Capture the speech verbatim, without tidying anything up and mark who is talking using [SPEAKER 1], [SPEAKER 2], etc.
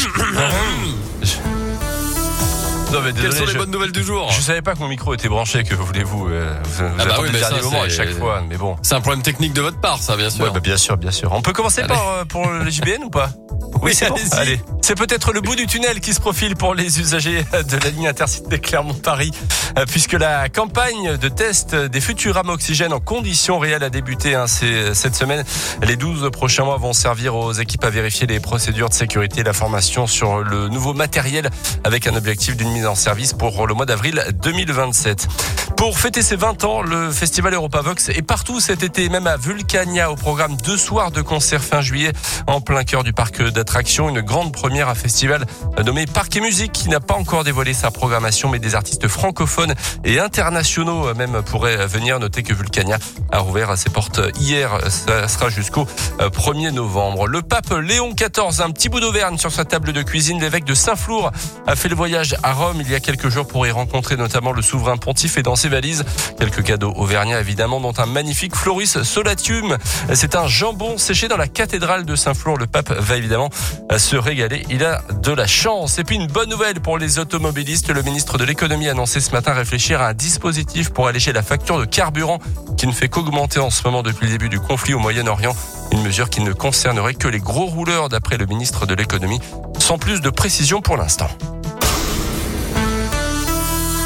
[SPEAKER 1] Non mais désolé,
[SPEAKER 2] Quelles sont les
[SPEAKER 1] je...
[SPEAKER 2] bonnes nouvelles du jour?
[SPEAKER 1] Je savais pas que mon micro était branché, que voulez-vous euh, Vous, vous
[SPEAKER 2] Ah bah
[SPEAKER 1] attendez
[SPEAKER 2] oui,
[SPEAKER 1] le
[SPEAKER 2] mais
[SPEAKER 1] dernier
[SPEAKER 2] ça,
[SPEAKER 1] moment à
[SPEAKER 2] c'est-
[SPEAKER 1] chaque fois, mais bon.
[SPEAKER 2] C'est un problème technique de votre part, ça, bien sûr.
[SPEAKER 1] Ouais, bah bien sûr, bien sûr. On peut commencer
[SPEAKER 2] Allez.
[SPEAKER 1] par euh, pour le J B N ou pas? Oui, c'est bon.
[SPEAKER 2] allez-y.
[SPEAKER 1] Allez. C'est peut-être le bout du tunnel qui se profile pour les usagers de la ligne Intercité Clermont-Paris, euh, puisque la campagne de test des futurs rames oxygène en conditions réelles a débuté hein, c'est, cette semaine. Les douze prochains mois vont servir aux équipes à vérifier les procédures de sécurité et la formation sur le nouveau matériel avec un objectif d'une mise en service pour le mois d'avril deux mille vingt-sept. Pour fêter ses vingt ans, le festival Europavox est partout cet été, même à Vulcania, au programme deux soirs de concerts fin juillet en plein cœur du parc d'attractions. Une grande première à festival nommé Parc et Musique qui n'a pas encore dévoilé sa programmation, mais des artistes francophones et internationaux même pourraient venir. Notez que Vulcania a rouvert ses portes hier. Ça sera jusqu'au premier novembre. Le pape Léon quatorze, un petit bout d'Auvergne sur sa table de cuisine. L'évêque de Saint-Flour a fait le voyage à Rome il y a quelques jours pour y rencontrer notamment le souverain pontife et dans ses valises, quelques cadeaux auvergnats évidemment, dont un magnifique Floris Solatium. C'est un jambon séché dans la cathédrale de Saint-Flour. Le pape va évidemment se régaler. Il a de la chance. Et puis une bonne nouvelle pour les automobilistes. Le ministre de l'économie a annoncé ce matin réfléchir à un dispositif pour alléger la facture de carburant qui ne fait qu'augmenter en ce moment depuis le début du conflit au Moyen-Orient. Une mesure qui ne concernerait que les gros rouleurs d'après le ministre de l'économie, sans plus de précision pour l'instant.